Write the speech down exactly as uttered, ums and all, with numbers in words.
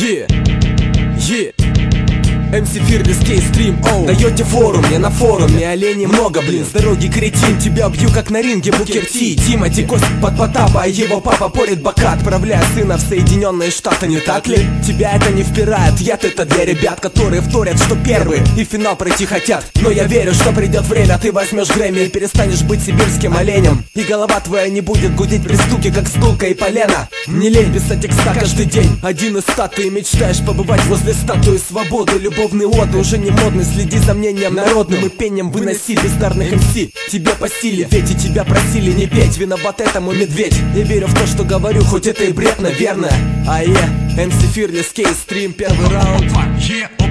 Yeah, yeah. эм си Fearless K-Stream, оу. Даете форум, мне на форуме оленей много, блин. С дороги кретин, тебя бью как на ринге Букер Ти. Тимати косит под Потапа, а его папа порит бока, отправляя сына в Соединенные Штаты, не так ли? Тебя это не впирает, яд это для ребят, которые вторят, что первые и финал пройти хотят. Но я верю, что придет время, ты возьмешь Грэмми и перестанешь быть сибирским оленем. И голова твоя не будет гудеть при стуке, как стулка и полена. Не лень писать текста каждый день, один из ста. Ты мечтаешь побывать возле статуи свободы. Любовный оды уже не модный, следи за мнением народным и пением выноси бездарных эм си. Тебе по силе, ведь и тебя просили не петь, виноват этому медведь. Я верю в то, что говорю, хоть это и бред, наверное. А я, эм си Fearless K-Stream, первый раунд.